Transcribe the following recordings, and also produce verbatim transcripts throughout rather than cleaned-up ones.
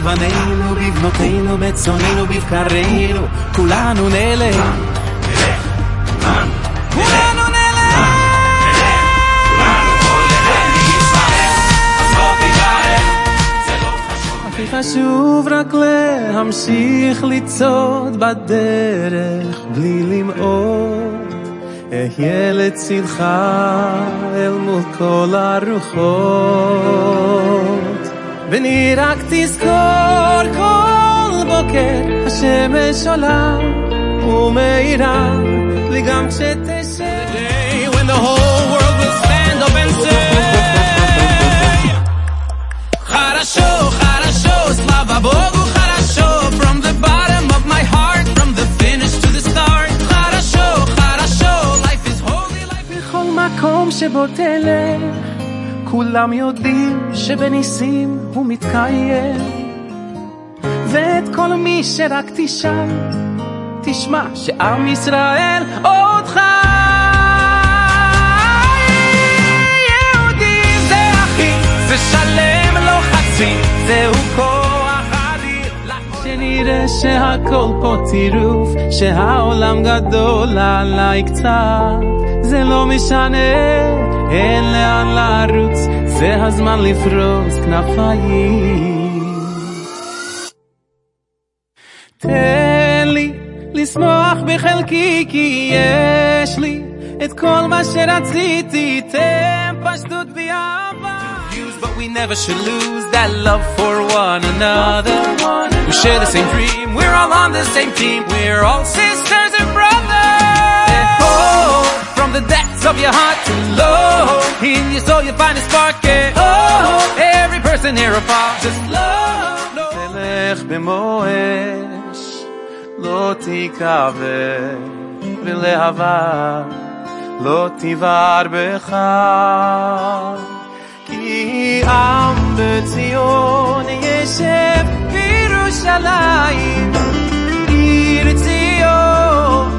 בבנינו, בבנותינו, בצוננו, בבקרינו, כולנו נלך, כולנו נלך, הכי חשוב רק להמשיך לצעוד בדרך בלי למעוד, אהיה לצדך אל מול כל הרוחות, בני רק תזכור כל בוקר השמש עולה ומאירה לי גם כשתשב. When the whole world will stand up and say хорошо, хорошо, слава Богу, хорошо, from the bottom of my heart, from the finish to the start, хорошо, хорошо, life is holy, life is בכל מקום שבו תלך כולם יודעים שבניסים הוא מתקיים, ואת כל מי שרק תשאל תשמע שעם ישראל עוד חי. יהודי זה אחי, זה שלם לא חצי, זהו כוח אדיר, שנראה שהכל פה טירוף, שהעולם גדול עליי קצת, זה לא משנה, אין לאן לרוץ, זה הזמן לפרוס כנפיים. תן לי לשמוח בחלקי, כי יש לי את כל מה שרציתי, תן פשטות ואהבה. But we never should lose that love for one another. We share the same dream, we're all on the same team, we're all sisters and brothers. Oh, from the depths of your heart to low, in your soul you find a spark. Oh, every person here apart, just love. תלך במואש, לא תיכבר, ולהבה לא תבער בך, כי עם בציון ישב בירושלים, עיר ציון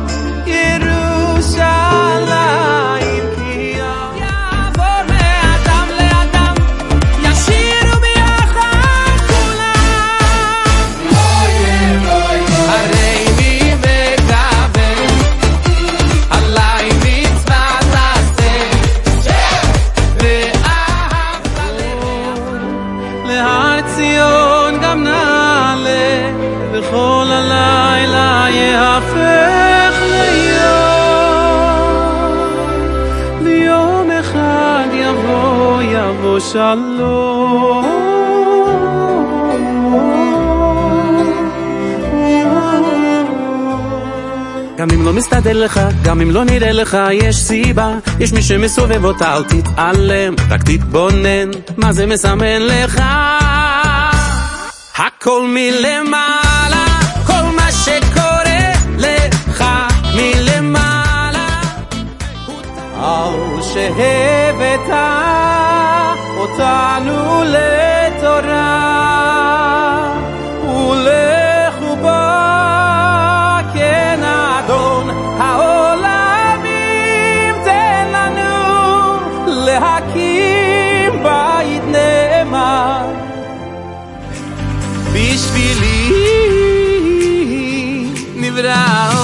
ירושלים, כי יעבור מאדם לאדם, ישירו ביחד כולם. הרי מי מקבל עליי מצוות תעשה, ואהבת להר ציון גם נעלה, וכל הלילה יהפך ליום, ויום אחד יבוא יבוא שלום. גם אם לא מסתדר לך, גם אם לא נראה לך, יש סיבה, יש מי שמסובב אותה, אל תתעלם, רק תתבונן, מה זה מסמן לך? הכל מלמעלה, כל מה שקורה לך מלמעלה, על שהבאת אותנו לתורה, ולכו בה כן אדון העולמים, תן לנו להקים בית נאמן בשבילי נברא